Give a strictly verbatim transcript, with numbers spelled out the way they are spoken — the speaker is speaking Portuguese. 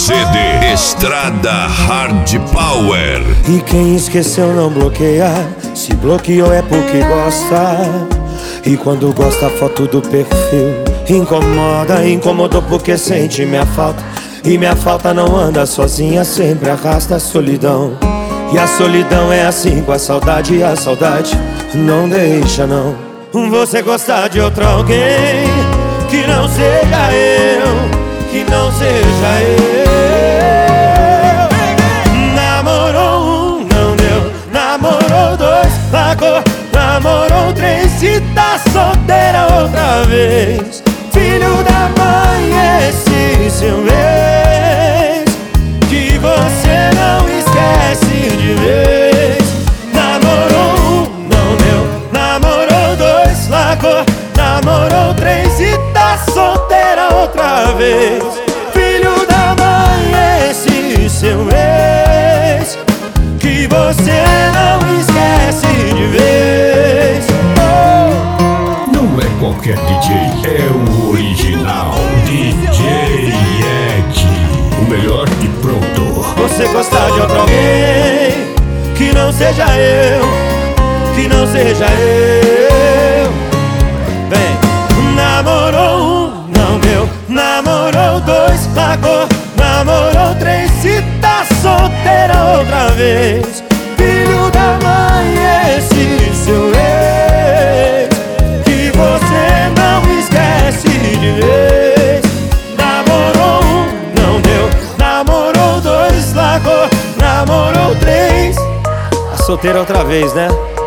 C D Estrada Hard Power. E quem esqueceu não bloqueia, se bloqueou é porque gosta. E quando gosta a foto do perfil incomoda, incomodou porque sente minha falta. E minha falta não anda sozinha, sempre arrasta a solidão. E a solidão é assim com a saudade, e a saudade não deixa não. Você gostar de outro alguém que não seja eu, que não seja eu. Namorou um, não deu, namorou dois, largou, namorou três, se tá solteira outra vez. Filho da mãe, esse seu ex, que você não esquece de vez. Namorou um, não deu, namorou dois, largou, namorou três e tá solteira outra vez. Filho da mãe, esse seu ex, que você não esquece de vez. Oh. Não é qualquer D J, é o original D J Ed, o melhor de pronto. Você gostar de outro alguém que não seja eu, que não seja eu. Vem. Namorou um, não deu, namorou dois, largou, namorou três, se tá solteira outra vez. Filho da mãe, esse seu ex, que você não esquece de vez. Namorou um, não deu, namorou dois, largou, namorou três, tá solteira outra vez, né?